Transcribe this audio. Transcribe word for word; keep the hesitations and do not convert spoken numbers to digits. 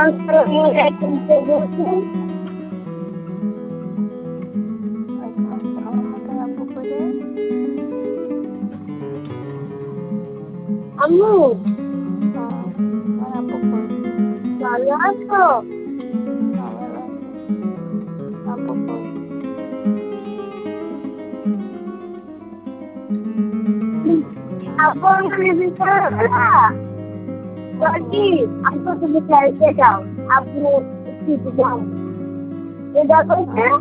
আম্মু আমার আব্বু কই? ভালো আছো? হ্যাঁ, ভালো আছে। আব্বু কই? আব্বু আমাকে ভিতরে না বলছি আব্বু তুমি চাইতে যাও আব্বু একটু যাও এ দেখো